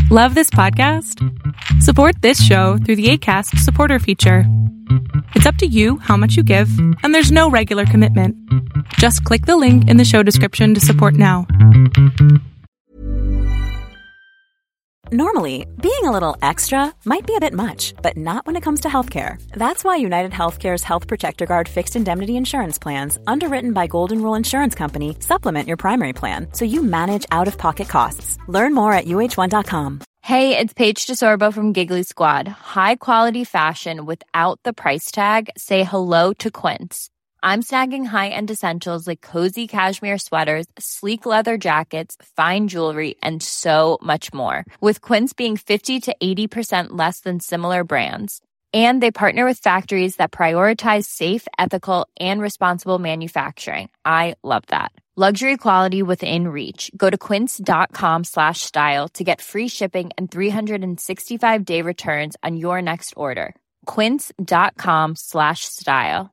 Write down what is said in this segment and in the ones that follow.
Love this podcast? Support this show through the Acast supporter feature. It's up to you how much you give, and there's no regular commitment. Just click the link in the show description to support now. Normally, being a little extra might be a bit much, but not when it comes to healthcare. That's why United Healthcare's Health Protector Guard fixed indemnity insurance plans, underwritten by Golden Rule Insurance Company, supplement your primary plan so you manage out-of-pocket costs. Learn more at uh1.com. Hey, it's Paige DeSorbo from Giggly Squad. High quality fashion without the price tag. Say hello to Quince. I'm snagging high-end essentials like cozy cashmere sweaters, sleek leather jackets, fine jewelry, and so much more. With Quince being 50 to 80% less than similar brands. And they partner with factories that prioritize safe, ethical, and responsible manufacturing. I love that. Luxury quality within reach. Go to quince.com/style to get free shipping and 365-day returns on your next order. Quince.com/style.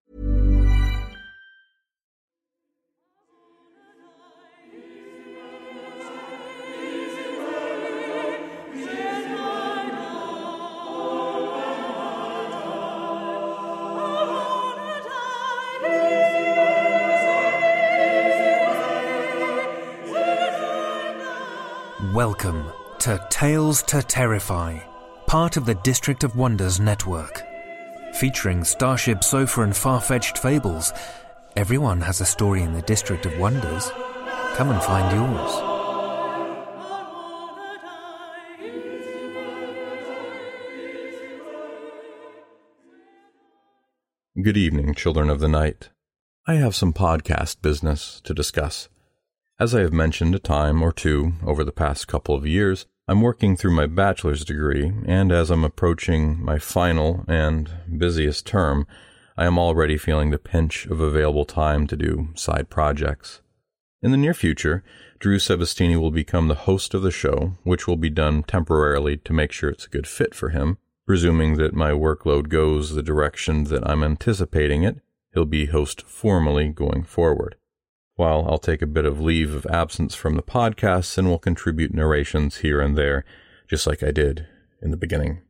Welcome to Tales to Terrify, part of the District of Wonders network. Featuring Starship Sofa and far-fetched fables, everyone has a story in the District of Wonders. Come and find yours. Good evening, children of the night. I have some podcast business to discuss. As I have mentioned a time or two over the past couple of years, I'm working through my bachelor's degree, and as I'm approaching my final and busiest term, I am already feeling the pinch of available time to do side projects. In the near future, Drew Sebastini will become the host of the show, which will be done temporarily to make sure it's a good fit for him. Presuming that my workload goes the direction that I'm anticipating it, he'll be host formally going forward. While I'll take a bit of leave of absence from the podcasts and will contribute narrations here and there, just like I did in the beginning.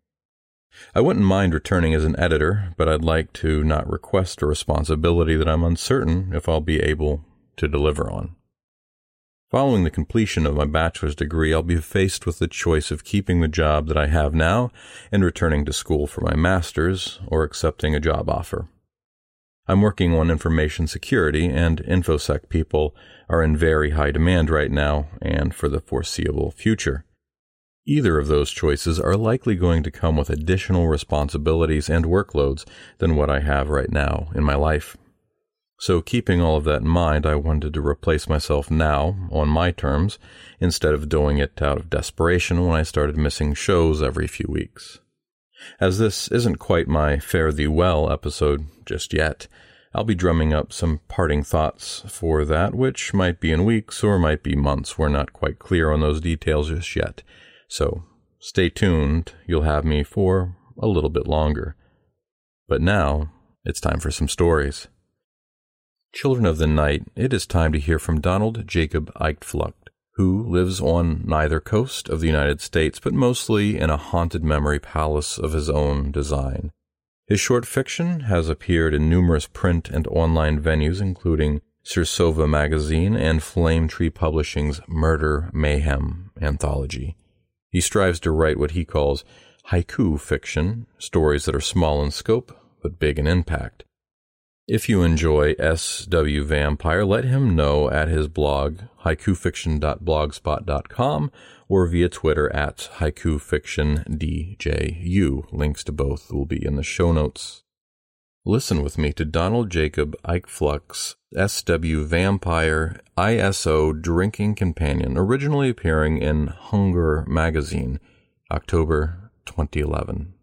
I wouldn't mind returning as an editor, but I'd like to not request a responsibility that I'm uncertain if I'll be able to deliver on. Following the completion of my bachelor's degree, I'll be faced with the choice of keeping the job that I have now and returning to school for my master's, or accepting a job offer. I'm working on information security, and InfoSec people are in very high demand right now and for the foreseeable future. Either of those choices are likely going to come with additional responsibilities and workloads than what I have right now in my life. So keeping all of that in mind, I wanted to replace myself now, on my terms, instead of doing it out of desperation when I started missing shows every few weeks. As this isn't quite my Fare Thee Well episode just yet, I'll be drumming up some parting thoughts for that, which might be in weeks or might be months. We're not quite clear on those details just yet. So stay tuned, you'll have me for a little bit longer. But now, it's time for some stories. Children of the night, it is time to hear from Donald Jacob Eichflucht, who lives on neither coast of the United States, but mostly in a haunted memory palace of his own design. His short fiction has appeared in numerous print and online venues, including Sirsova Magazine and Flame Tree Publishing's Murder Mayhem anthology. He strives to write what he calls haiku fiction, stories that are small in scope, but big in impact. If you enjoy S.W. Vampire, let him know at his blog, haikufiction.blogspot.com, or via Twitter at haikufictiondju. Links to both will be in the show notes. Listen with me to Donald Jacob Eichflucht's S.W. Vampire ISO Drinking Companion, originally appearing in Hunger Magazine, October 2011.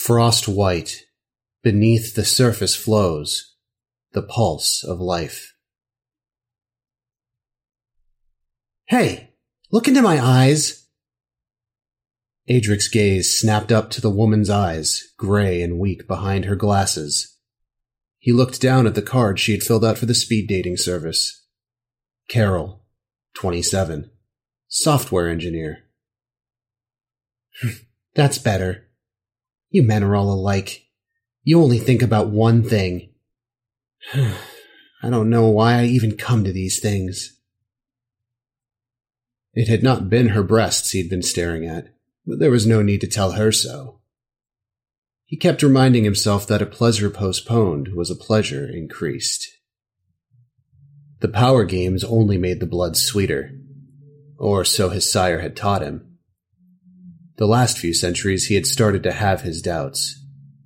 Frost white, beneath the surface flows the pulse of life. Hey, look into my eyes! Adric's gaze snapped up to the woman's eyes, gray and weak behind her glasses. He looked down at the card she had filled out for the speed dating service. Carol, 27, software engineer. That's better. You men are all alike. You only think about one thing. I don't know why I even come to these things. It had not been her breasts he'd been staring at, but there was no need to tell her so. He kept reminding himself that a pleasure postponed was a pleasure increased. The power games only made the blood sweeter, or so his sire had taught him. The last few centuries he had started to have his doubts.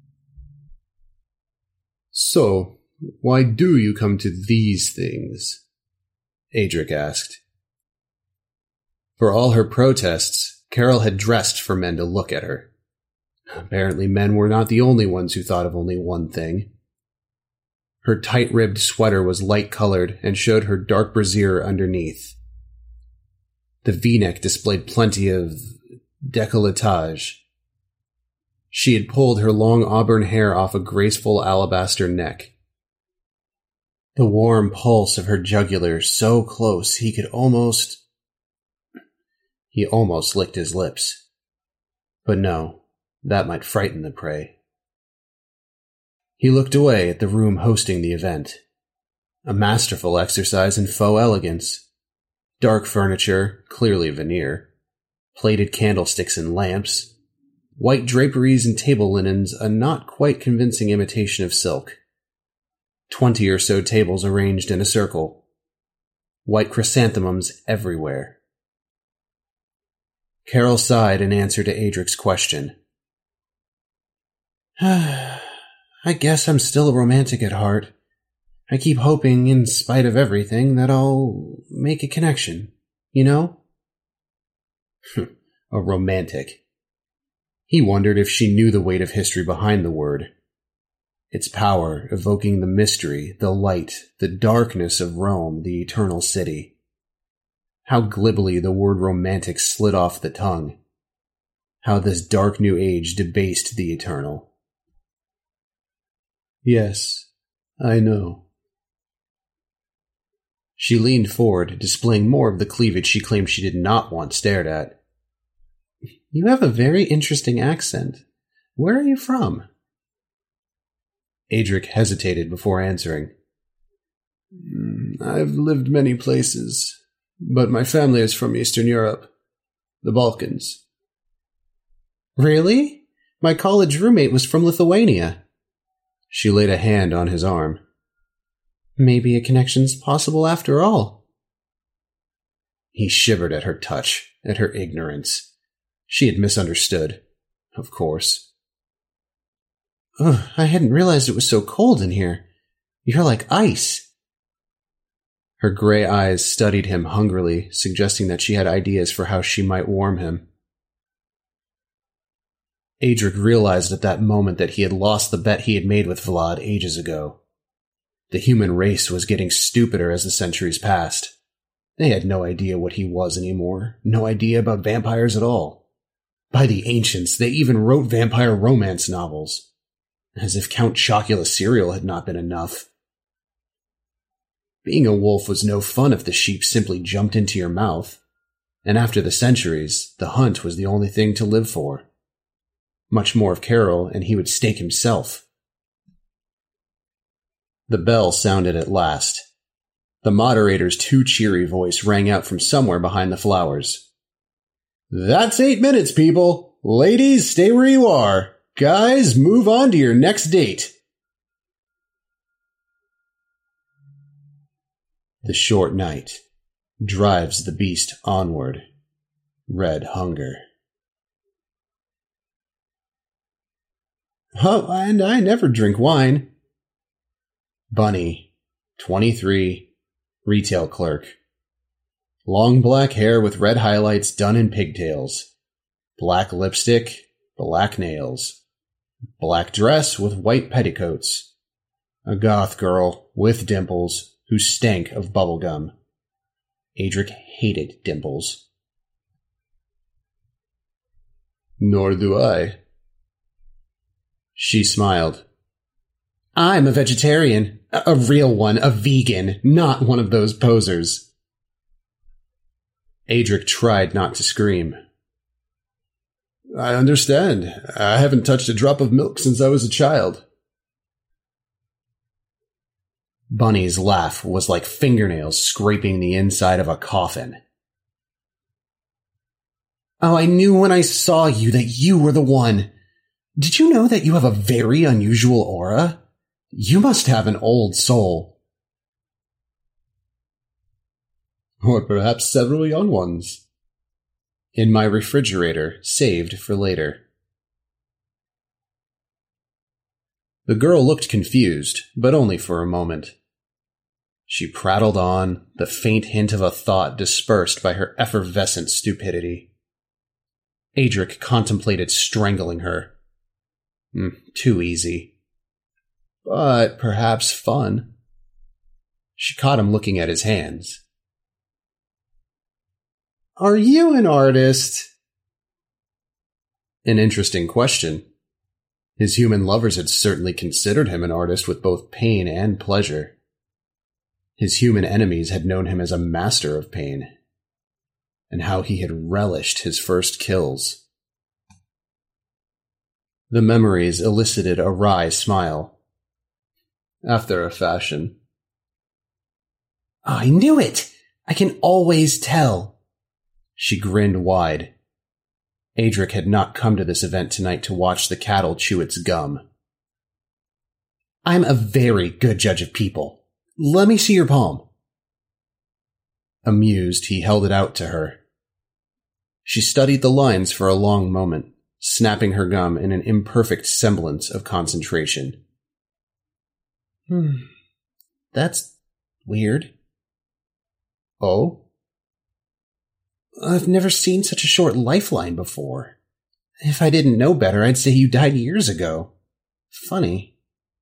So, why do you come to these things? Adric asked. For all her protests, Carol had dressed for men to look at her. Apparently men were not the only ones who thought of only one thing. Her tight-ribbed sweater was light-colored and showed her dark brassiere underneath. The V-neck displayed plenty of décolletage. She had pulled her long auburn hair off a graceful alabaster neck. The warm pulse of her jugular so close he almost licked his lips. But no, that might frighten the prey. He looked away at the room hosting the event. A masterful exercise in faux elegance. Dark furniture, clearly veneer. Plated candlesticks and lamps. White draperies and table linens, a not quite convincing imitation of silk. 20 or so tables arranged in a circle. White chrysanthemums everywhere. Carol sighed in answer to Adric's question. I guess I'm still a romantic at heart. I keep hoping, in spite of everything, that I'll make a connection, you know? A romantic. He wondered if she knew the weight of history behind the word. Its power evoking the mystery, the light, the darkness of Rome, the eternal city. How glibly the word romantic slid off the tongue. How this dark new age debased the eternal. Yes, I know. She leaned forward, displaying more of the cleavage she claimed she did not want stared at. You have a very interesting accent. Where are you from? Adric hesitated before answering. I've lived many places, but my family is from Eastern Europe, the Balkans. Really? My college roommate was from Lithuania. She laid a hand on his arm. Maybe a connection's possible after all. He shivered at her touch, at her ignorance. She had misunderstood, of course. I hadn't realized it was so cold in here. You're like ice. Her gray eyes studied him hungrily, suggesting that she had ideas for how she might warm him. Adric realized at that moment that he had lost the bet he had made with Vlad ages ago. The human race was getting stupider as the centuries passed. They had no idea what he was anymore, no idea about vampires at all. By the ancients, they even wrote vampire romance novels. As if Count Chocula's cereal had not been enough. Being a wolf was no fun if the sheep simply jumped into your mouth. And after the centuries, the hunt was the only thing to live for. Much more of Carol, and he would stake himself. The bell sounded at last. The moderator's too cheery voice rang out from somewhere behind the flowers. That's 8 minutes, people! Ladies, stay where you are! Guys, move on to your next date! The short night drives the beast onward. Red hunger. Oh, and I never drink wine. Bunny, 23, retail clerk. Long black hair with red highlights done in pigtails. Black lipstick, black nails. Black dress with white petticoats. A goth girl with dimples who stank of bubblegum. Adric hated dimples. Nor do I. She smiled. I'm a vegetarian. A real one, a vegan, not one of those posers. Adric tried not to scream. I understand. I haven't touched a drop of milk since I was a child. Bunny's laugh was like fingernails scraping the inside of a coffin. Oh, I knew when I saw you that you were the one. Did you know that you have a very unusual aura? You must have an old soul. Or perhaps several young ones. In my refrigerator, saved for later. The girl looked confused, but only for a moment. She prattled on, the faint hint of a thought dispersed by her effervescent stupidity. Adric contemplated strangling her. Too easy. But perhaps fun. She caught him looking at his hands. Are you an artist? An interesting question. His human lovers had certainly considered him an artist with both pain and pleasure. His human enemies had known him as a master of pain, and how he had relished his first kills. The memories elicited a wry smile. After a fashion. I knew it! I can always tell. She grinned wide. Adric had not come to this event tonight to watch the cattle chew its gum. I'm a very good judge of people. Let me see your palm. Amused, he held it out to her. She studied the lines for a long moment, snapping her gum in an imperfect semblance of concentration. That's weird. Oh? I've never seen such a short lifeline before. If I didn't know better, I'd say you died years ago. Funny.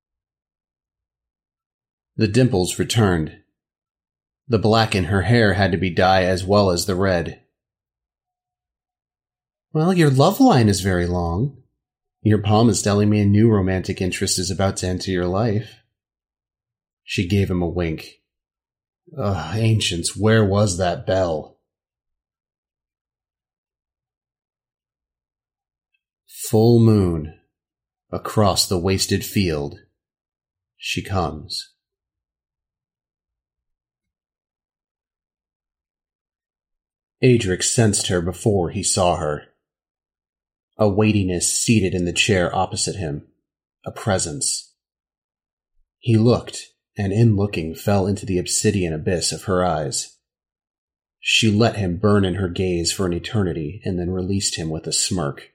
The dimples returned. The black in her hair had to be dyed as well as the red. Well, your love line is very long. Your palm is telling me a new romantic interest is about to enter your life. She gave him a wink. Ancients, where was that bell? Full moon. Across the wasted field. She comes. Adric sensed her before he saw her. A weightiness seated in the chair opposite him. A presence. He looked, and in looking fell into the obsidian abyss of her eyes. She let him burn in her gaze for an eternity and then released him with a smirk.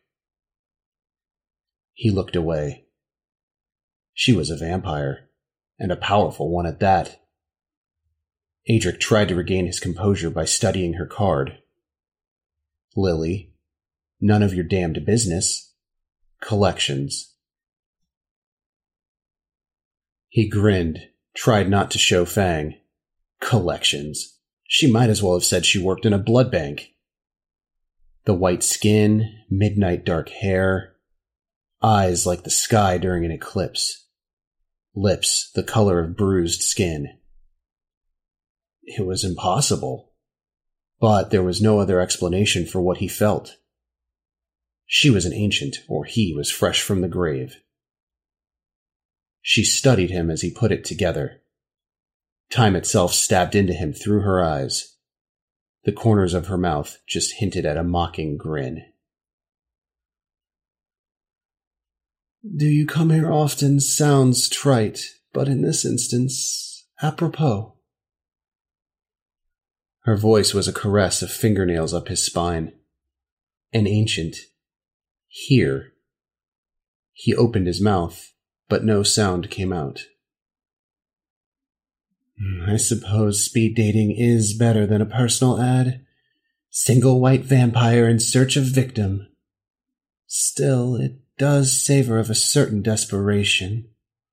He looked away. She was a vampire, and a powerful one at that. Adric tried to regain his composure by studying her card. Lily, none of your damned business. Collections. He grinned, tried not to show fang. Collections. She might as well have said she worked in a blood bank. The white skin, midnight dark hair, eyes like the sky during an eclipse, lips the color of bruised skin. It was impossible, but there was no other explanation for what he felt. She was an ancient, or he was fresh from the grave. She studied him as he put it together. Time itself stabbed into him through her eyes. The corners of her mouth just hinted at a mocking grin. Do you come here often sounds trite, but in this instance, apropos. Her voice was a caress of fingernails up his spine. An ancient. Here. He opened his mouth, but no sound came out. I suppose speed dating is better than a personal ad. Single white vampire in search of victim. Still, it does savor of a certain desperation.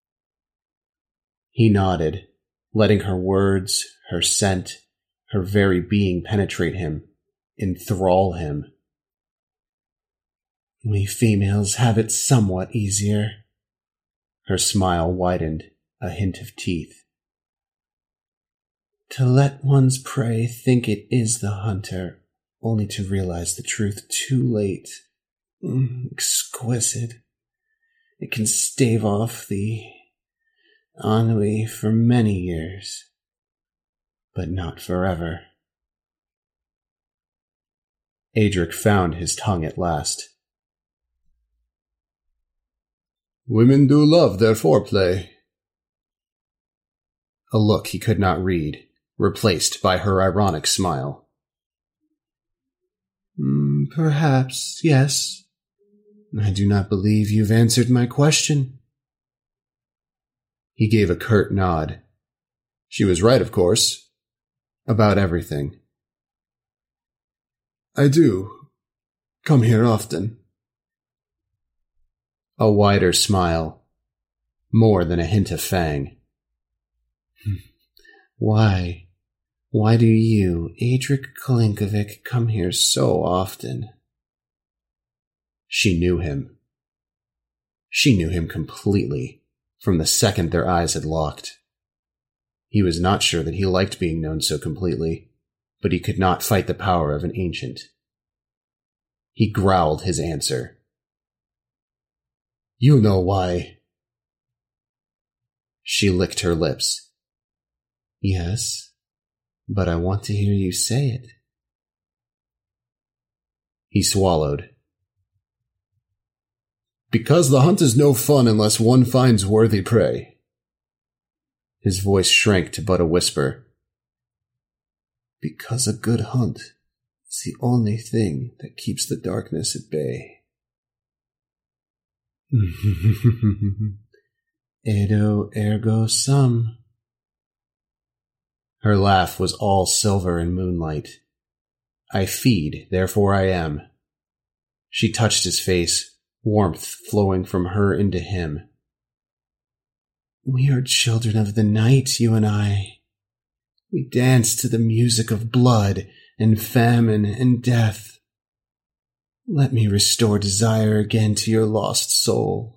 He nodded, letting her words, her scent, her very being penetrate him, enthrall him. We females have it somewhat easier. Her smile widened, a hint of teeth. To let one's prey think it is the hunter, only to realize the truth too late. Exquisite. It can stave off the ennui for many years, but not forever. Adric found his tongue at last. Women do love their foreplay. A look he could not read, replaced by her ironic smile. Perhaps, yes. I do not believe you've answered my question. He gave a curt nod. She was right, of course. About everything. I do. Come here often. A wider smile. More than a hint of fang. Why? Why do you, Adric Kalinkovic, come here so often? She knew him. She knew him completely, from the second their eyes had locked. He was not sure that he liked being known so completely, but he could not fight the power of an ancient. He growled his answer. You know why. She licked her lips. Yes, but I want to hear you say it. He swallowed. Because the hunt is no fun unless one finds worthy prey. His voice shrank to but a whisper. Because a good hunt is the only thing that keeps the darkness at bay. Edo ergo sum. Her laugh was all silver and moonlight. I feed, therefore I am. She touched his face, warmth flowing from her into him. We are children of the night, you and I. We dance to the music of blood and famine and death. Let me restore desire again to your lost soul.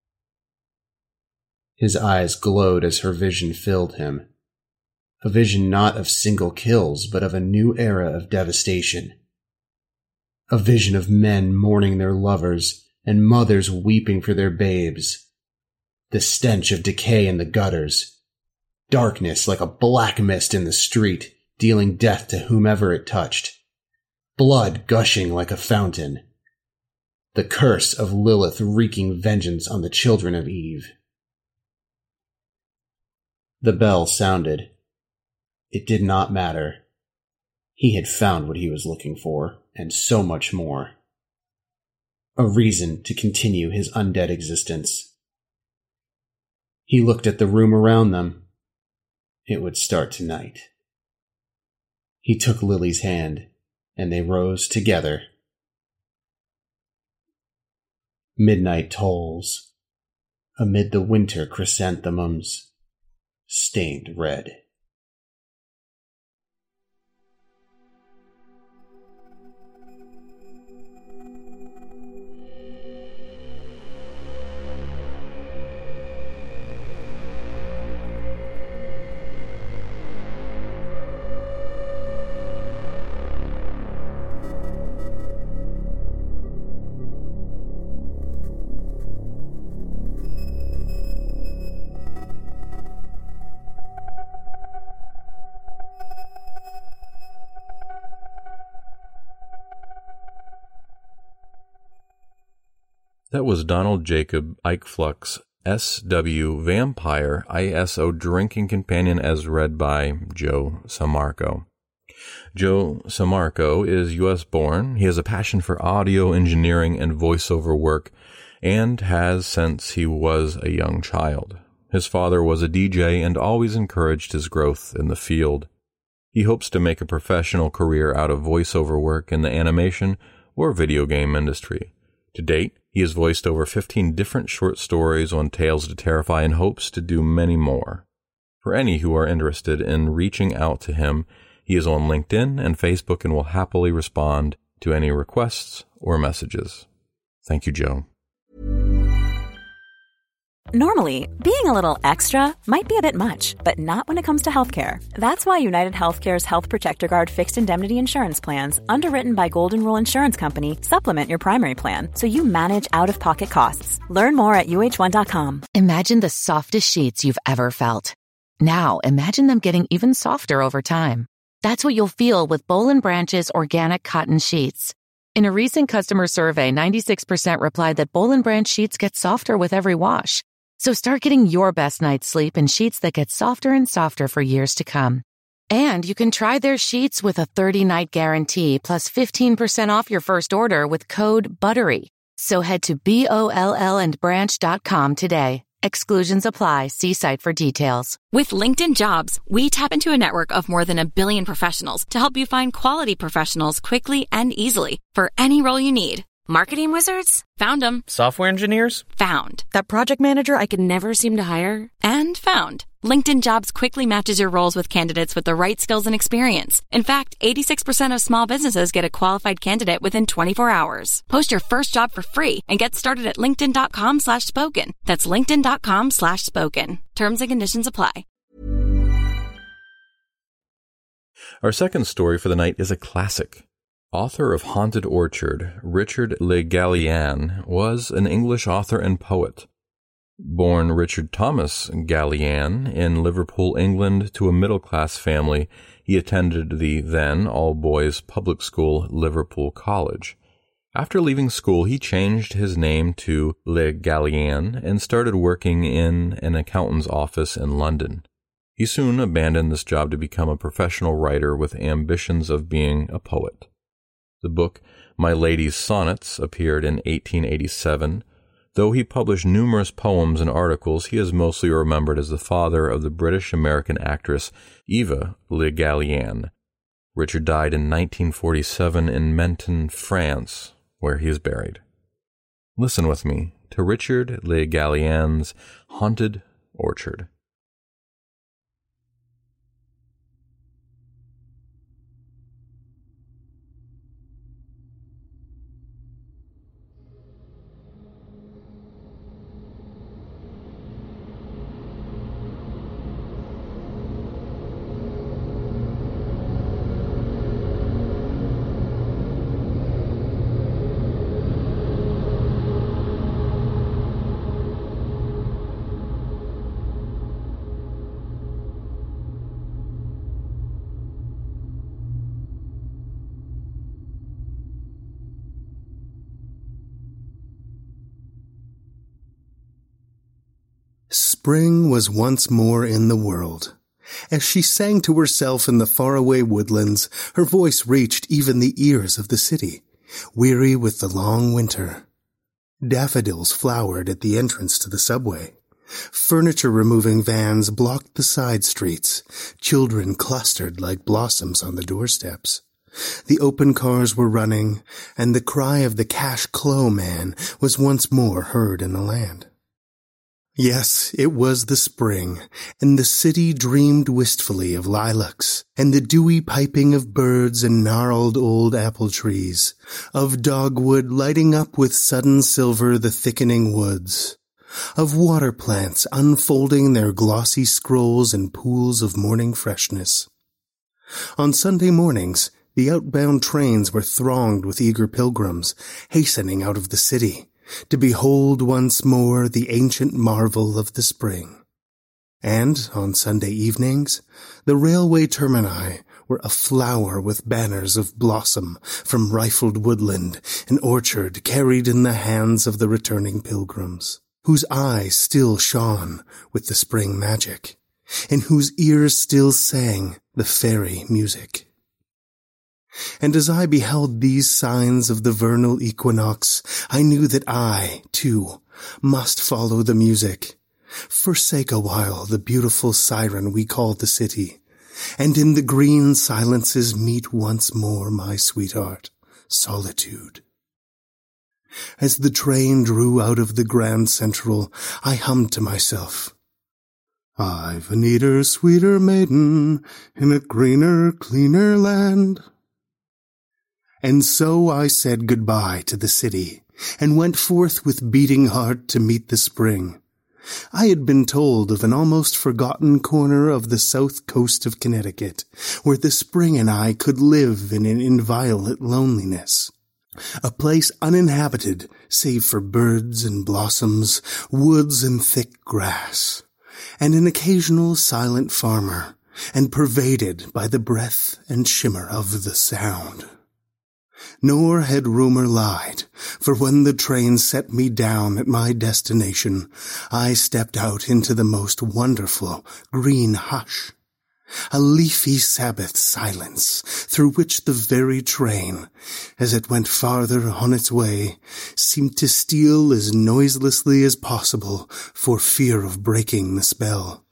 His eyes glowed as her vision filled him. A vision not of single kills, but of a new era of devastation. A vision of men mourning their lovers and mothers weeping for their babes. The stench of decay in the gutters. Darkness like a black mist in the street, dealing death to whomever it touched. Blood gushing like a fountain. The curse of Lilith wreaking vengeance on the children of Eve. The bell sounded. It did not matter. He had found what he was looking for, and so much more. A reason to continue his undead existence. He looked at the room around them. It would start tonight. He took Lily's hand, and they rose together. Midnight tolls, amid the winter chrysanthemums, stained red. That was Donald Jacob Eichfluch's S.W. Vampire ISO Drinking Companion as read by Joe Sammarco. Joe Sammarco is U.S. born. He has a passion for audio engineering and voiceover work, and has since he was a young child. His father was a DJ and always encouraged his growth in the field. He hopes to make a professional career out of voiceover work in the animation or video game industry. To date, He has voiced over 15 different short stories on Tales to Terrify and hopes to do many more. For any who are interested in reaching out to him, he is on LinkedIn and Facebook and will happily respond to any requests or messages. Thank you, Joe. Normally, being a little extra might be a bit much, but not when it comes to healthcare. That's why United Healthcare's Health Protector Guard fixed indemnity insurance plans, underwritten by Golden Rule Insurance Company, supplement your primary plan so you manage out-of-pocket costs. Learn more at uh1.com. Imagine the softest sheets you've ever felt. Now, imagine them getting even softer over time. That's what you'll feel with Boll & Branch's organic cotton sheets. In a recent customer survey, 96% replied that Boll & Branch sheets get softer with every wash. So start getting your best night's sleep in sheets that get softer and softer for years to come. And you can try their sheets with a 30-night guarantee plus 15% off your first order with code BUTTERY. So head to BOLLandbranch.com today. Exclusions apply. See site for details. With LinkedIn Jobs, we tap into a network of more than 1 billion professionals to help you find quality professionals quickly and easily for any role you need. Marketing wizards? Found them. Software engineers? Found. That project manager I could never seem to hire? And found. LinkedIn Jobs quickly matches your roles with candidates with the right skills and experience. In fact, 86% of small businesses get a qualified candidate within 24 hours. Post your first job for free and get started at linkedin.com/spoken. That's linkedin.com/spoken. Terms and conditions apply. Our second story for the night is a classic. Author of Haunted Orchard, Richard Le Gallienne, was an English author and poet. Born Richard Thomas Gallienne in Liverpool, England, to a middle-class family, he attended the then all-boys public school Liverpool College. After leaving school, he changed his name to Le Gallienne and started working in an accountant's office in London. He soon abandoned this job to become a professional writer with ambitions of being a poet. The book, My Lady's Sonnets, appeared in 1887. Though he published numerous poems and articles, he is mostly remembered as the father of the British-American actress Eva Le Gallienne. Richard died in 1947 in Menton, France, where he is buried. Listen with me to Richard Le Gallienne's Haunted Orchard. Spring was once more in the world. As she sang to herself in the faraway woodlands, her voice reached even the ears of the city, weary with the long winter. Daffodils flowered at the entrance to the subway. Furniture-removing vans blocked the side streets. Children clustered like blossoms on the doorsteps. The open cars were running, and the cry of the cash clo man was once more heard in the land. Yes, it was the spring, and the city dreamed wistfully of lilacs, and the dewy piping of birds and gnarled old apple trees, of dogwood lighting up with sudden silver the thickening woods, of water plants unfolding their glossy scrolls in pools of morning freshness. On Sunday mornings, the outbound trains were thronged with eager pilgrims, hastening out of the city, to behold once more the ancient marvel of the spring. And, on Sunday evenings, the railway termini were aflower with banners of blossom from rifled woodland and orchard carried in the hands of the returning pilgrims, whose eyes still shone with the spring magic, and whose ears still sang the fairy music. And as I beheld these signs of the vernal equinox, I knew that I, too, must follow the music, forsake a while the beautiful siren we call the city, and in the green silences meet once more my sweetheart, solitude. As the train drew out of the Grand Central, I hummed to myself, "I've a neater, sweeter maiden in a greener, cleaner land." And so I said goodbye to the city and went forth with beating heart to meet the spring. I had been told of an almost forgotten corner of the south coast of Connecticut where the spring and I could live in an inviolate loneliness. A place uninhabited save for birds and blossoms, woods and thick grass, and an occasional silent farmer, and pervaded by the breath and shimmer of the sound. Nor had rumor lied, for when the train set me down at my destination, I stepped out into the most wonderful green hush, a leafy Sabbath silence through which the very train, as it went farther on its way, seemed to steal as noiselessly as possible for fear of breaking the spell.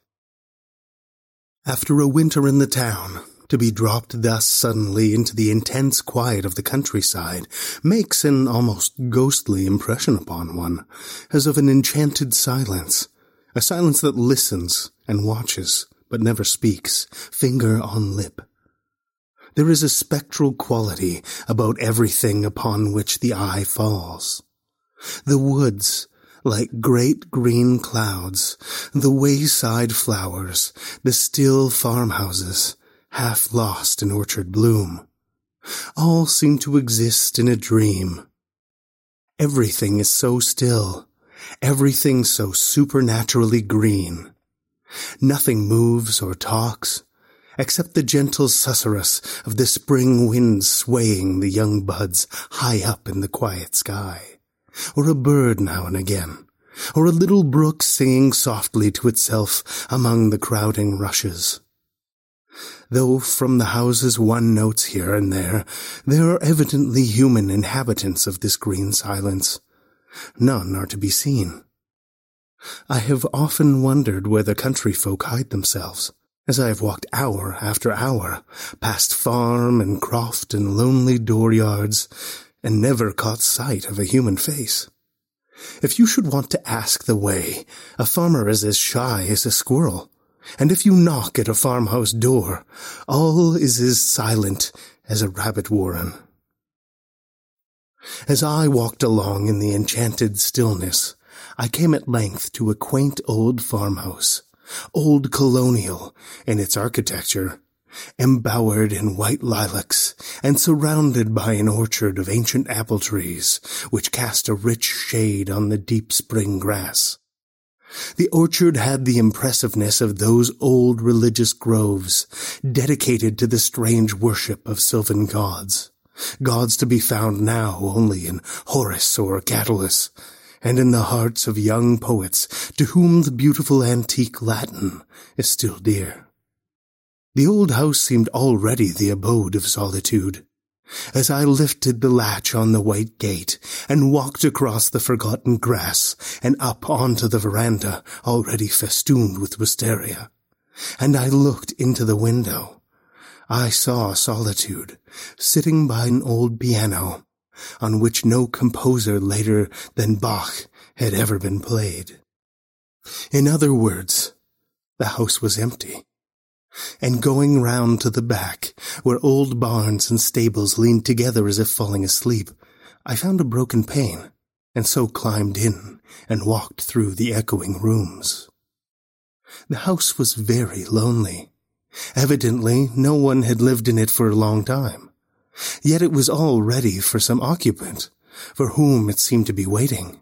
After a winter in the town, to be dropped thus suddenly into the intense quiet of the countryside makes an almost ghostly impression upon one, as of an enchanted silence, a silence that listens and watches, but never speaks, finger on lip. There is a spectral quality about everything upon which the eye falls. The woods, like great green clouds, the wayside flowers, the still farmhouses, half lost in orchard bloom, all seem to exist in a dream. Everything is so still, everything so supernaturally green. Nothing moves or talks, except the gentle susurrus of the spring wind swaying the young buds high up in the quiet sky, or a bird now and again, or a little brook singing softly to itself among the crowding rushes. Though from the houses one notes here and there are evidently human inhabitants of this green silence, none are to be seen. I have often wondered where the country folk hide themselves, as I have walked hour after hour past farm and croft and lonely dooryards, and never caught sight of a human face. If you should want to ask the way, a farmer is as shy as a squirrel, and if you knock at a farmhouse door, all is as silent as a rabbit warren. As I walked along in the enchanted stillness, I came at length to a quaint old farmhouse, old colonial in its architecture, embowered in white lilacs and surrounded by an orchard of ancient apple trees, which cast a rich shade on the deep spring grass. The orchard had the impressiveness of those old religious groves dedicated to the strange worship of sylvan gods, gods to be found now only in Horace or Catullus, and in the hearts of young poets to whom the beautiful antique Latin is still dear. The old house seemed already the abode of solitude. As I lifted the latch on the white gate and walked across the forgotten grass and up onto the veranda already festooned with wisteria, and I looked into the window, I saw solitude sitting by an old piano on which no composer later than Bach had ever been played. In other words, the house was empty. And going round to the back, where old barns and stables leaned together as if falling asleep, I found a broken pane, and so climbed in and walked through the echoing rooms. The house was very lonely. Evidently, no one had lived in it for a long time. Yet it was all ready for some occupant, for whom it seemed to be waiting.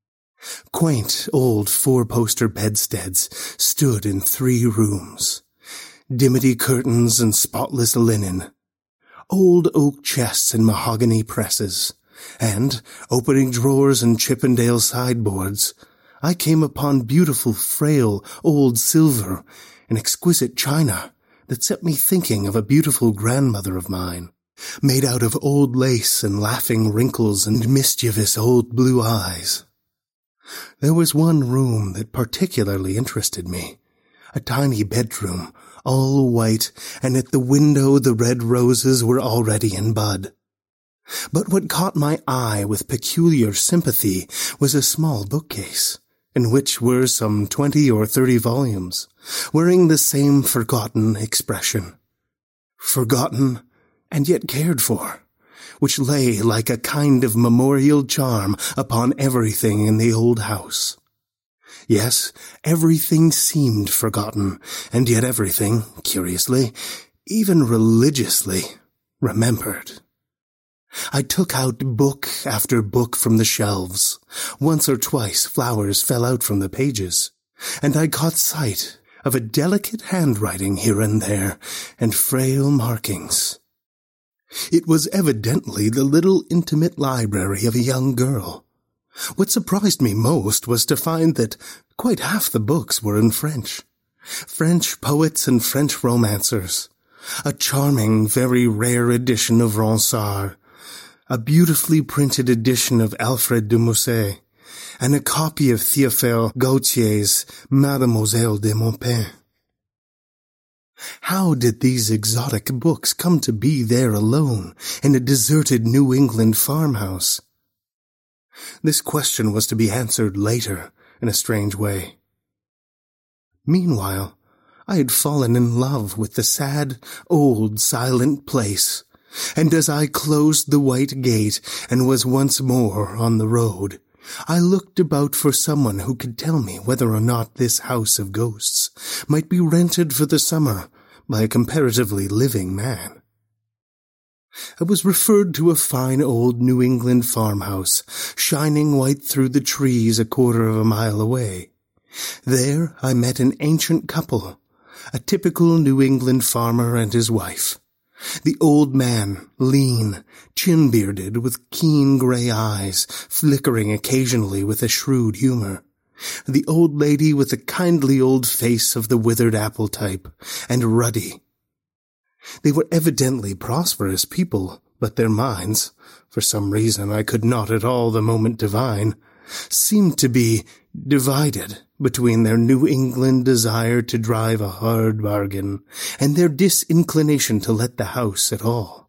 Quaint old four-poster bedsteads stood in 3 rooms, dimity curtains and spotless linen, old oak chests and mahogany presses, and, opening drawers and Chippendale sideboards, I came upon beautiful, frail, old silver and exquisite china that set me thinking of a beautiful grandmother of mine, made out of old lace and laughing wrinkles and mischievous old blue eyes. There was one room that particularly interested me, a tiny bedroom, all white, and at the window the red roses were already in bud. But what caught my eye with peculiar sympathy was a small bookcase, in which were some 20 or 30 volumes, wearing the same forgotten expression. Forgotten and yet cared for, which lay like a kind of memorial charm upon everything in the old house. Yes, everything seemed forgotten, and yet everything, curiously, even religiously, remembered. I took out book after book from the shelves. Once or twice flowers fell out from the pages, and I caught sight of a delicate handwriting here and there, and frail markings. It was evidently the little intimate library of a young girl. What surprised me most was to find that quite half the books were in French. French poets and French romancers. A charming, very rare edition of Ronsard. A beautifully printed edition of Alfred de Musset, and a copy of Théophile Gautier's Mademoiselle de Montpen. How did these exotic books come to be there alone in a deserted New England farmhouse? This question was to be answered later in a strange way. Meanwhile, I had fallen in love with the sad, old, silent place, and as I closed the white gate and was once more on the road, I looked about for someone who could tell me whether or not this house of ghosts might be rented for the summer by a comparatively living man. I was referred to a fine old New England farmhouse, shining white through the trees a quarter of a mile away. There I met an ancient couple, a typical New England farmer and his wife. The old man, lean, chin-bearded, with keen grey eyes, flickering occasionally with a shrewd humour. The old lady with the kindly old face of the withered apple type, and ruddy. They were evidently prosperous people, but their minds, for some reason I could not at all the moment divine, seemed to be divided between their New England desire to drive a hard bargain and their disinclination to let the house at all.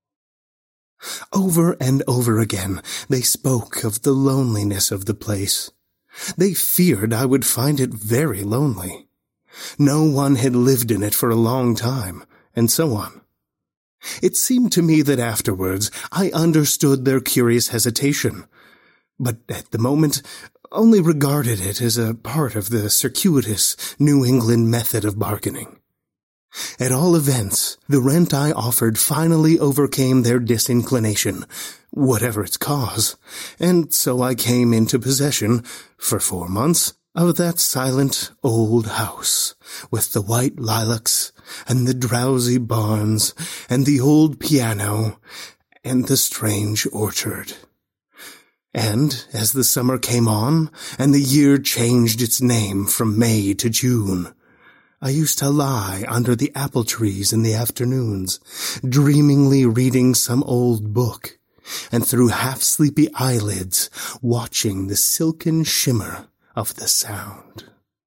Over and over again they spoke of the loneliness of the place. They feared I would find it very lonely. No one had lived in it for a long time, and so on. It seemed to me that afterwards I understood their curious hesitation, but at the moment only regarded it as a part of the circuitous New England method of bargaining. At all events, the rent I offered finally overcame their disinclination, whatever its cause, and so I came into possession, for 4 months, of that silent old house, with the white lilacs, and the drowsy barns, and the old piano, and the strange orchard. And as the summer came on, and the year changed its name from May to June, I used to lie under the apple trees in the afternoons, dreamingly reading some old book, and through half-sleepy eyelids watching the silken shimmer of the sound.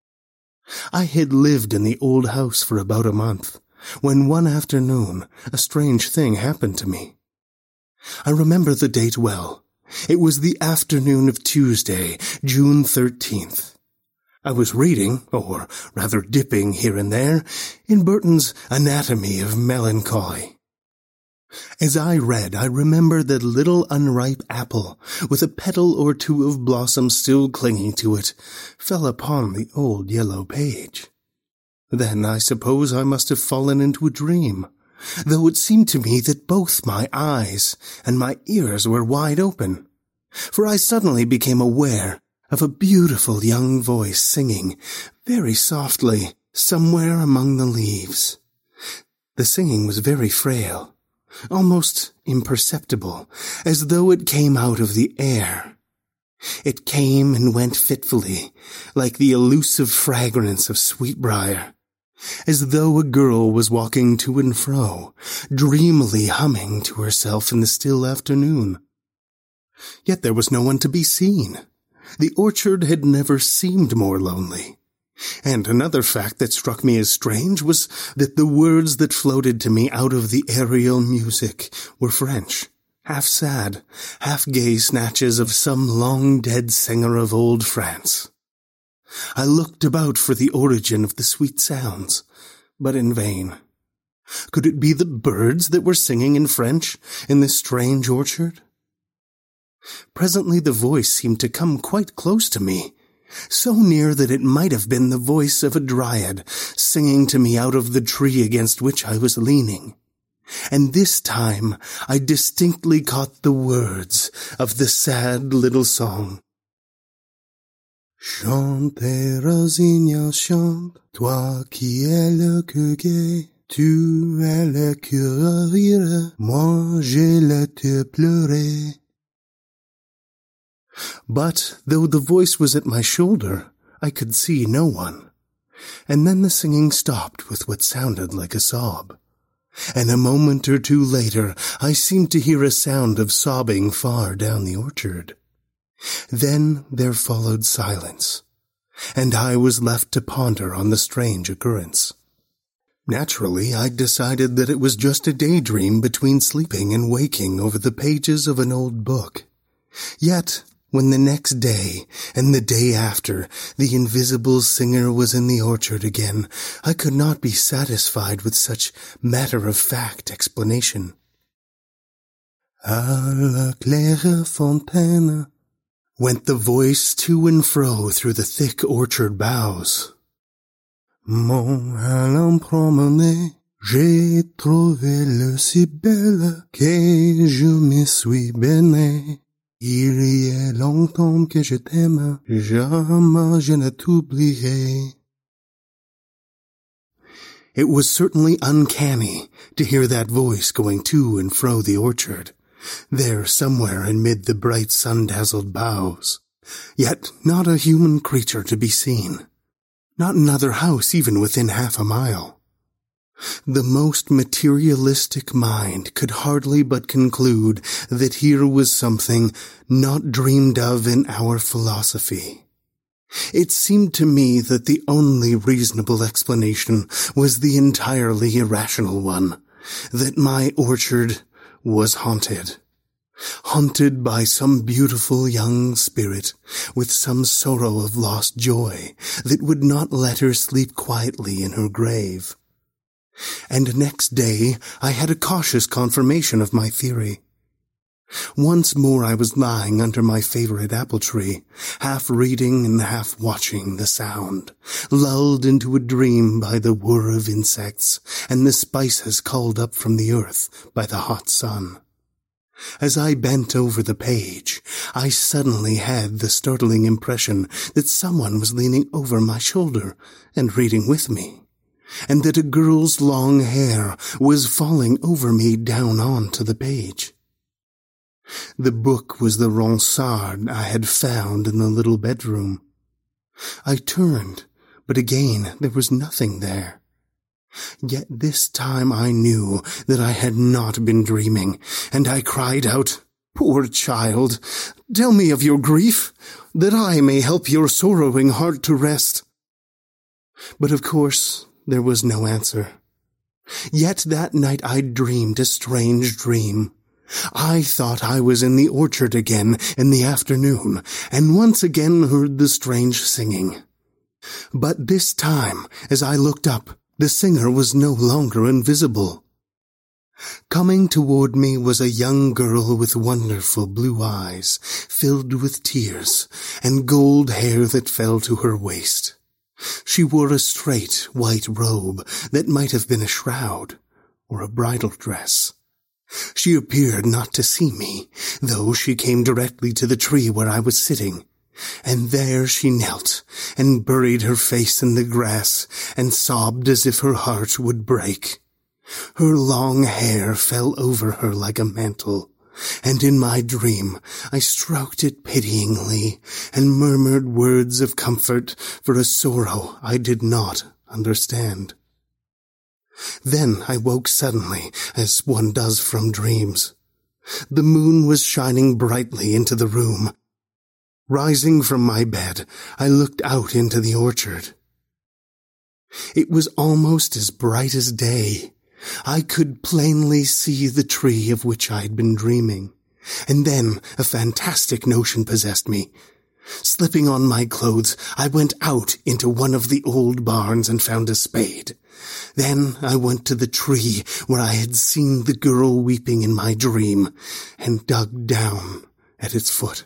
I had lived in the old house for about a month, when one afternoon a strange thing happened to me. I remember the date well. It was the afternoon of Tuesday, June 13th. I was reading, or rather dipping here and there, in Burton's Anatomy of Melancholy. As I read, I remembered that little unripe apple, with a petal or two of blossom still clinging to it, fell upon the old yellow page. Then I suppose I must have fallen into a dream, though it seemed to me that both my eyes and my ears were wide open, for I suddenly became aware of a beautiful young voice singing, very softly, somewhere among the leaves. The singing was very frail, almost imperceptible, as though it came out of the air. It came and went fitfully, like the elusive fragrance of sweetbriar, as though a girl was walking to and fro, dreamily humming to herself in the still afternoon. Yet there was no one to be seen. The orchard had never seemed more lonely. And another fact that struck me as strange was that the words that floated to me out of the aerial music were French, half sad, half gay snatches of some long-dead singer of old France. I looked about for the origin of the sweet sounds, but in vain. Could it be the birds that were singing in French in this strange orchard? Presently the voice seemed to come quite close to me, so near that it might have been the voice of a dryad singing to me out of the tree against which I was leaning. And this time I distinctly caught the words of the sad little song. Chante, Rosignan, chante, toi qui es le cœur gai, tu es le cœur rire, moi j'ai le cœur pleurer. But though the voice was at my shoulder, I could see no one. And then the singing stopped with what sounded like a sob. And a moment or two later, I seemed to hear a sound of sobbing far down the orchard. Then there followed silence, and I was left to ponder on the strange occurrence. Naturally, I decided that it was just a daydream between sleeping and waking over the pages of an old book. Yet, when the next day, and the day after, the invisible singer was in the orchard again, I could not be satisfied with such matter-of-fact explanation. À la claire fontaine, went the voice to and fro through the thick orchard boughs. Mon allant promener, j'ai trouvé le si belle que je me suis baigné. Il y a longtemps que je t'aime, jamais je ne t'oublierai. It was certainly uncanny to hear that voice going to and fro the orchard, there somewhere amid the bright sun-dazzled boughs, yet not a human creature to be seen, not another house even within half a mile. The most materialistic mind could hardly but conclude that here was something not dreamed of in our philosophy. It seemed to me that the only reasonable explanation was the entirely irrational one, that my orchard was haunted. Haunted by some beautiful young spirit, with some sorrow of lost joy that would not let her sleep quietly in her grave. And next day I had a cautious confirmation of my theory. Once more I was lying under my favorite apple tree, half reading and half watching the sound, lulled into a dream by the whir of insects and the spices called up from the earth by the hot sun. As I bent over the page, I suddenly had the startling impression that someone was leaning over my shoulder and reading with me, and that a girl's long hair was falling over me down onto the page. The book was the Ronsard I had found in the little bedroom. I turned, but again there was nothing there. Yet this time I knew that I had not been dreaming, and I cried out, "Poor child, tell me of your grief, that I may help your sorrowing heart to rest." But of course there was no answer. Yet that night I dreamed a strange dream. I thought I was in the orchard again in the afternoon, and once again heard the strange singing. But this time, as I looked up, the singer was no longer invisible. Coming toward me was a young girl with wonderful blue eyes, filled with tears, and gold hair that fell to her waist. She wore a straight white robe that might have been a shroud or a bridal dress. She appeared not to see me, though she came directly to the tree where I was sitting, and there she knelt and buried her face in the grass and sobbed as if her heart would break. Her long hair fell over her like a mantle, and in my dream I stroked it pityingly and murmured words of comfort for a sorrow I did not understand. Then I woke suddenly, as one does from dreams. The moon was shining brightly into the room. Rising from my bed, I looked out into the orchard. It was almost as bright as day. I could plainly see the tree of which I had been dreaming. And then a fantastic notion possessed me. Slipping on my clothes, I went out into one of the old barns and found a spade. Then I went to the tree where I had seen the girl weeping in my dream and dug down at its foot.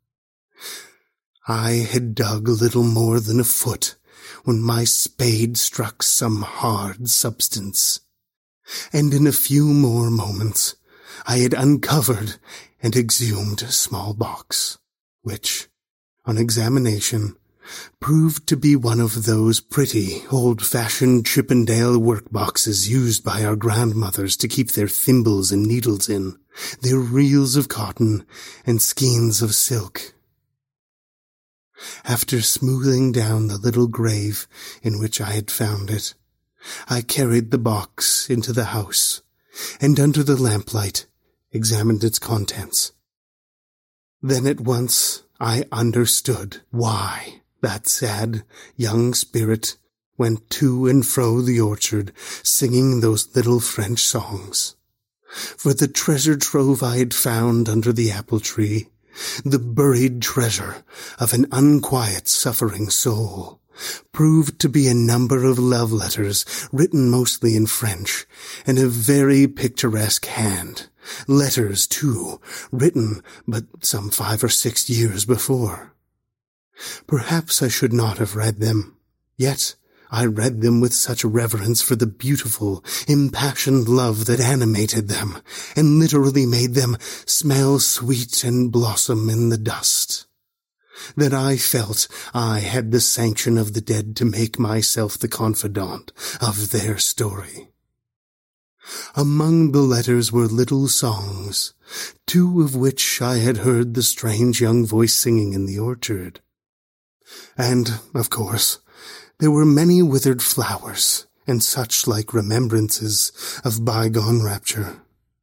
I had dug little more than a foot when my spade struck some hard substance, and in a few more moments I had uncovered and exhumed a small box, which, on examination, proved to be one of those pretty, old-fashioned Chippendale workboxes used by our grandmothers to keep their thimbles and needles in, their reels of cotton and skeins of silk. After smoothing down the little grave in which I had found it, I carried the box into the house, and under the lamplight examined its contents. Then at once I understood why that sad young spirit went to and fro the orchard, singing those little French songs. For the treasure trove I had found under the apple tree, the buried treasure of an unquiet, suffering soul, proved to be a number of love letters written mostly in French, in a very picturesque hand. Letters, too, written but some 5 or 6 years before. Perhaps I should not have read them, yet I read them with such reverence for the beautiful, impassioned love that animated them, and literally made them smell sweet and blossom in the dust, that I felt I had the sanction of the dead to make myself the confidant of their story. Among the letters were little songs, 2 of which I had heard the strange young voice singing in the orchard. And, of course, there were many withered flowers and such like remembrances of bygone rapture.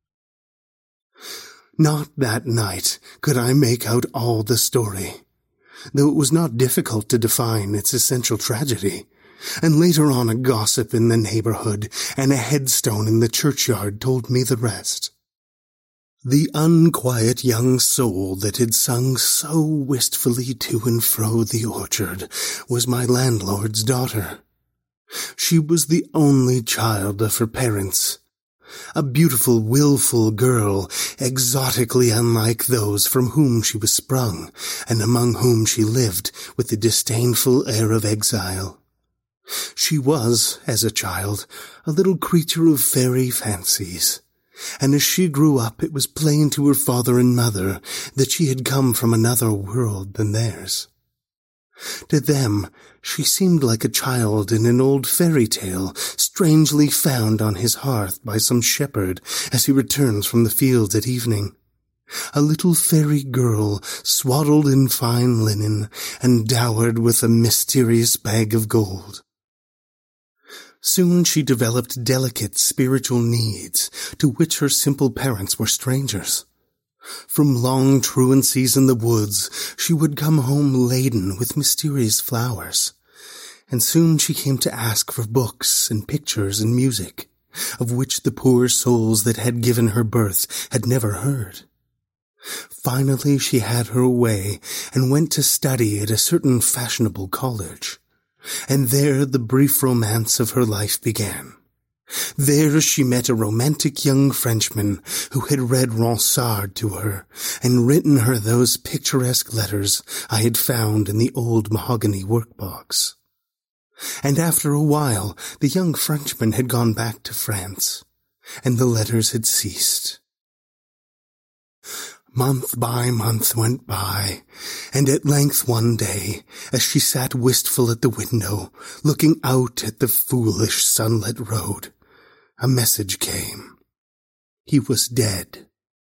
Not that night could I make out all the story, though it was not difficult to define its essential tragedy, and later on a gossip in the neighborhood and a headstone in the churchyard told me the rest. The unquiet young soul that had sung so wistfully to and fro the orchard was my landlord's daughter. She was the only child of her parents, a beautiful, willful girl, exotically unlike those from whom she was sprung, and among whom she lived with the disdainful air of exile. She was, as a child, a little creature of fairy fancies, and as she grew up it was plain to her father and mother that she had come from another world than theirs. To them she seemed like a child in an old fairy tale strangely found on his hearth by some shepherd as he returns from the fields at evening. A little fairy girl swaddled in fine linen and dowered with a mysterious bag of gold. Soon she developed delicate spiritual needs to which her simple parents were strangers. From long truancies in the woods, she would come home laden with mysterious flowers, and soon she came to ask for books and pictures and music, of which the poor souls that had given her birth had never heard. Finally she had her way and went to study at a certain fashionable college, and there the brief romance of her life began. There she met a romantic young Frenchman who had read Ronsard to her and written her those picturesque letters I had found in the old mahogany workbox. And after a while the young Frenchman had gone back to France, and the letters had ceased. Month by month went by, and at length one day, as she sat wistful at the window, looking out at the foolish sunlit road, a message came. He was dead.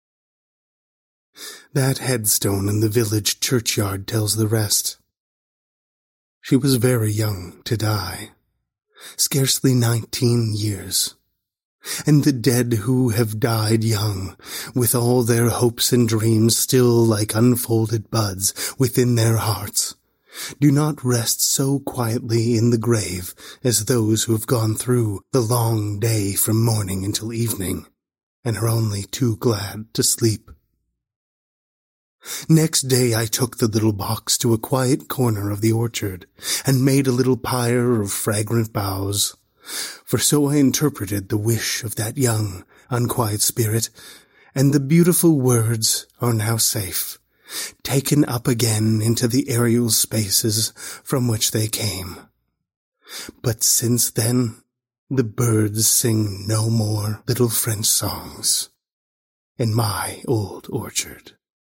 That headstone in the village churchyard tells the rest. She was very young to die, scarcely 19 years. And the dead who have died young, with all their hopes and dreams still like unfolded buds within their hearts, do not rest so quietly in the grave as those who have gone through the long day from morning until evening, and are only too glad to sleep. Next day I took the little box to a quiet corner of the orchard and made a little pyre of fragrant boughs. For so I interpreted the wish of that young, unquiet spirit, and the beautiful words are now safe, taken up again into the aerial spaces from which they came. But since then, the birds sing no more little French songs in my old orchard.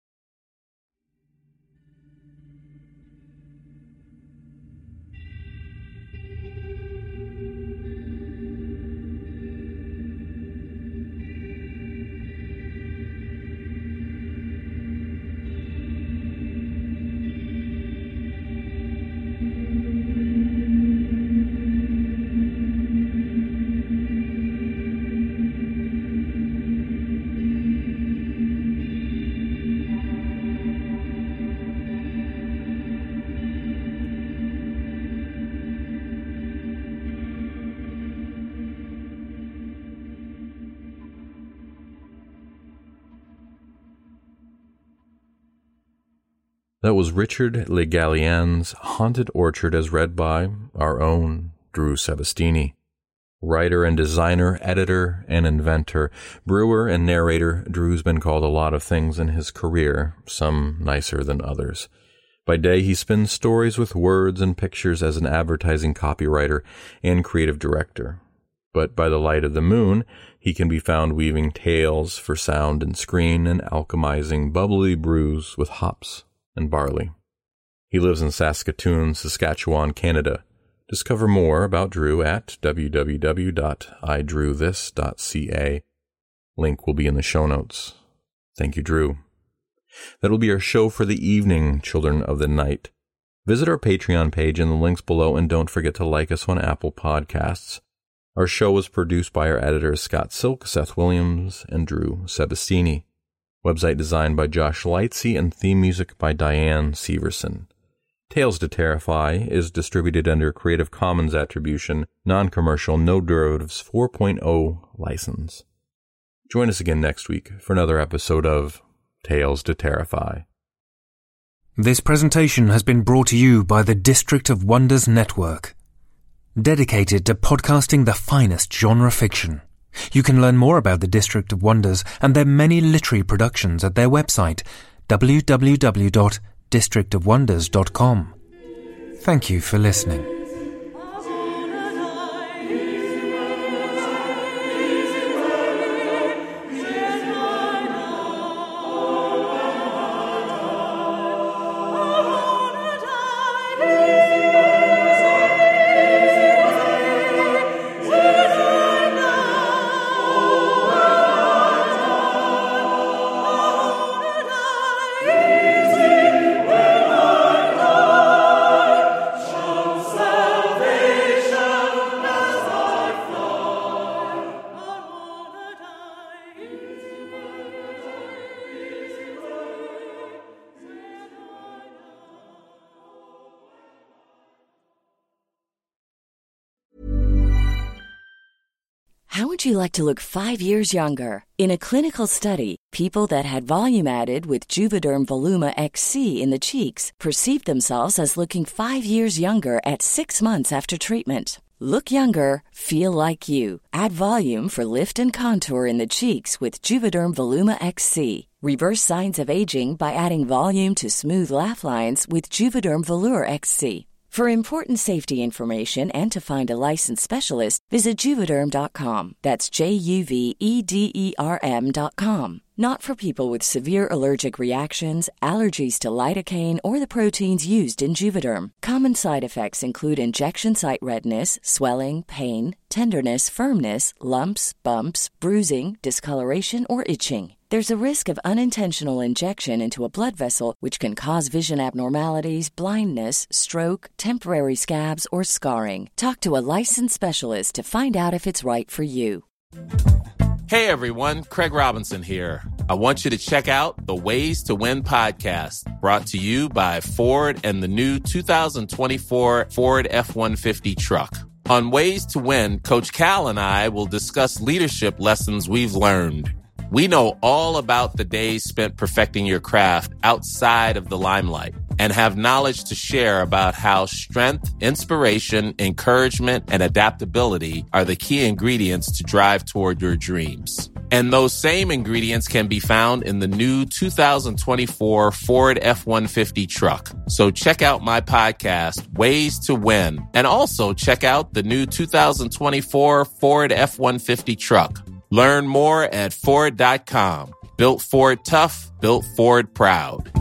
That was Richard Le Gallienne's Haunted Orchard as read by our own Drew Sebastini. Writer and designer, editor and inventor, brewer and narrator, Drew's been called a lot of things in his career, some nicer than others. By day, he spins stories with words and pictures as an advertising copywriter and creative director. But by the light of the moon, he can be found weaving tales for sound and screen and alchemizing bubbly brews with hops and barley. He lives in Saskatoon, Saskatchewan, Canada. Discover more about Drew at www.idrewthis.ca. Link will be in the show notes. Thank you, Drew. That'll be our show for the evening, Children of the Night. Visit our Patreon page in the links below, and don't forget to like us on Apple Podcasts. Our show was produced by our editors Scott Silk, Seth Williams, and Drew Sebastini. Website designed by Josh Lightsey and theme music by Diane Severson. Tales to Terrify is distributed under Creative Commons Attribution, Non-Commercial, No Derivatives 4.0 license. Join us again next week for another episode of Tales to Terrify. This presentation has been brought to you by the District of Wonders Network, dedicated to podcasting the finest genre fiction. You can learn more about the District of Wonders and their many literary productions at their website, www.districtofwonders.com. Thank you for listening. How would you like to look 5 years younger? In a clinical study, people that had volume added with Juvederm Voluma XC in the cheeks perceived themselves as looking 5 years younger at 6 months after treatment. Look younger, feel like you. Add volume for lift and contour in the cheeks with Juvederm Voluma XC. Reverse signs of aging by adding volume to smooth laugh lines with Juvederm Volure XC. For important safety information and to find a licensed specialist, visit Juvederm.com. That's JUVEDERM.com. Not for people with severe allergic reactions, allergies to lidocaine, or the proteins used in Juvederm. Common side effects include injection site redness, swelling, pain, tenderness, firmness, lumps, bumps, bruising, discoloration, or itching. There's a risk of unintentional injection into a blood vessel, which can cause vision abnormalities, blindness, stroke, temporary scabs, or scarring. Talk to a licensed specialist to find out if it's right for you. Hey everyone, Craig Robinson here. I want you to check out the Ways to Win podcast, brought to you by Ford and the new 2024 Ford F-150 truck. On Ways to Win, Coach Cal and I will discuss leadership lessons we've learned. We know all about the days spent perfecting your craft outside of the limelight and have knowledge to share about how strength, inspiration, encouragement, and adaptability are the key ingredients to drive toward your dreams. And those same ingredients can be found in the new 2024 Ford F-150 truck. So check out my podcast, Ways to Win, and also check out the new 2024 Ford F-150 truck. Learn more at Ford.com. Built Ford tough, built Ford proud.